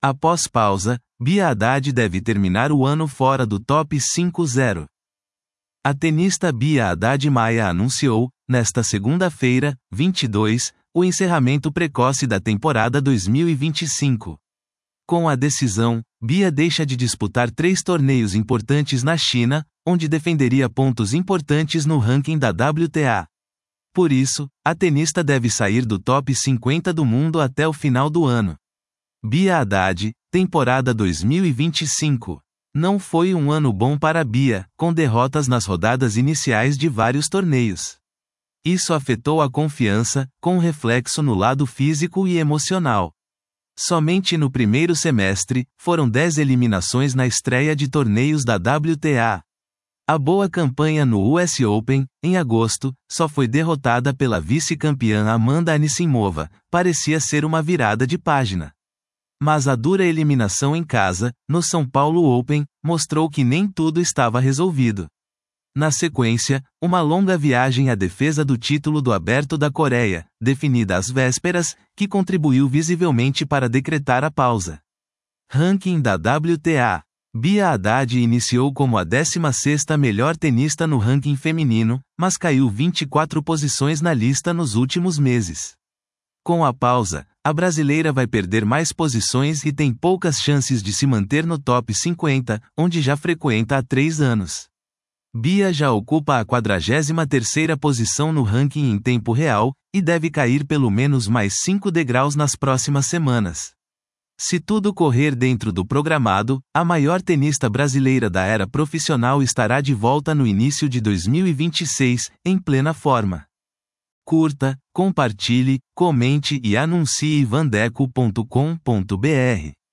Após pausa, Bia Haddad deve terminar o ano fora do top 5-0. A tenista Bia Haddad Maia anunciou, nesta segunda-feira, 22, o encerramento precoce da temporada 2025. Com a decisão, Bia deixa de disputar 3 torneios importantes na China, onde defenderia pontos importantes no ranking da WTA. Por isso, a tenista deve sair do top 50 do mundo até o final do ano. Bia Haddad, temporada 2025. Não foi um ano bom para Bia, com derrotas nas rodadas iniciais de vários torneios. Isso afetou a confiança, com reflexo no lado físico e emocional. Somente no primeiro semestre, foram 10 eliminações na estreia de torneios da WTA. A boa campanha no US Open, em agosto, só foi derrotada pela vice-campeã Amanda Anisimova, parecia ser uma virada de página. Mas a dura eliminação em casa, no São Paulo Open, mostrou que nem tudo estava resolvido. Na sequência, uma longa viagem à defesa do título do Aberto da Coreia, definida às vésperas, que contribuiu visivelmente para decretar a pausa. Ranking da WTA. Bia Haddad iniciou como a 16ª melhor tenista no ranking feminino, mas caiu 24 posições na lista nos últimos meses. Com a pausa, a brasileira vai perder mais posições e tem poucas chances de se manter no top 50, onde já frequenta há 3 anos. Bia já ocupa a 43ª posição no ranking em tempo real, e deve cair pelo menos mais 5 degraus nas próximas semanas. Se tudo correr dentro do programado, a maior tenista brasileira da era profissional estará de volta no início de 2026, em plena forma. Curta, compartilhe, comente e anuncie vandeco.com.br.